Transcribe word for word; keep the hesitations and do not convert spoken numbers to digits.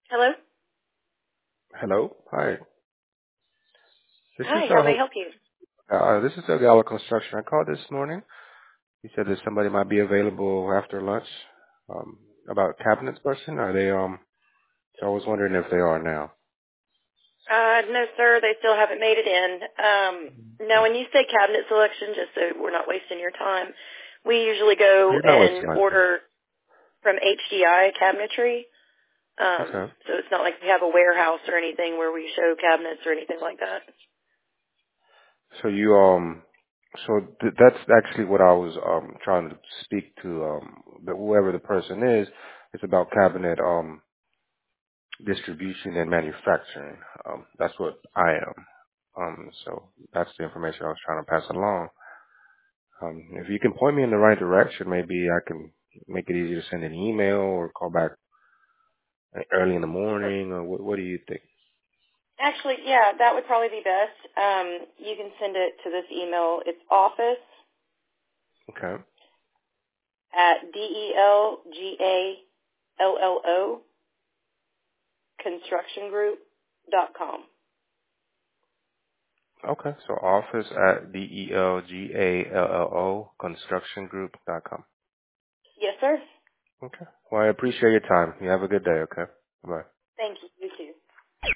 Hello? Hello. Hi. This is Hi, how may I uh, help you? uh this is uh, Gala Construction. I called this morning. You said that somebody might be available after lunch. Um, about cabinets person. Are they um? So I was wondering if they are now. Uh, no, sir, they still haven't made it in. Um, now, Okay. when you say cabinet selection, just so we're not wasting your time, we usually go You're not and wasting my time. order from H D I cabinetry. Um, Okay. so it's not like we have a warehouse or anything where we show cabinets or anything like that. So you um. So th- that's actually what I was um trying to speak to um the, whoever the person is. It's about cabinet um distribution and manufacturing. Um, that's what I am. Um, so that's the information I was trying to pass along. Um, if you can point me in the right direction, maybe I can make it easier to send an email or call back early in the Uh, morning. Or what, what do you think? Actually, yeah, that would probably be best. Um, you can send it to this email. It's office Okay. at D E L G A L L O construction group dot com. Okay. So office at D E L G A L L O construction group dot com. Yes, sir. Okay. Well, I appreciate your time. You have a good day. Okay. Bye. Thank you. You too.